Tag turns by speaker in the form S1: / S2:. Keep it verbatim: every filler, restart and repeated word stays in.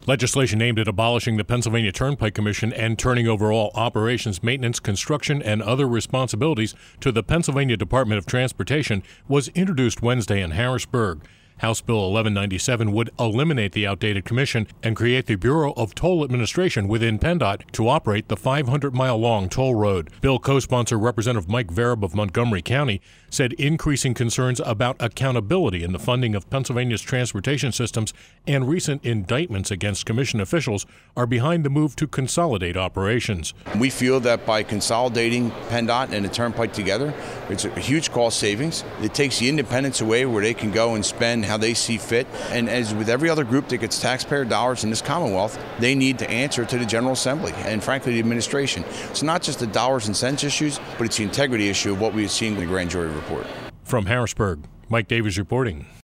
S1: Legislation aimed at abolishing the Pennsylvania Turnpike Commission and turning over all operations, maintenance, construction, and other responsibilities to the Pennsylvania Department of Transportation was introduced Wednesday in Harrisburg. House Bill eleven ninety-seven would eliminate the outdated commission and create the Bureau of Toll Administration within PennDOT to operate the five hundred mile long toll road. Bill co-sponsor Representative Mike Vereb of Montgomery County said increasing concerns about accountability in the funding of Pennsylvania's transportation systems and recent indictments against commission officials are behind the move to consolidate operations.
S2: We feel that by consolidating PennDOT and the Turnpike together, it's a huge cost savings. It takes the independence away where they can go and spend how they see fit. And as with every other group that gets taxpayer dollars in this Commonwealth, they need to answer to the General Assembly and, frankly, the administration. It's not just the dollars and cents issues, but it's the integrity issue of what we've seen in the grand jury report.
S1: From Harrisburg, Mike Davies reporting.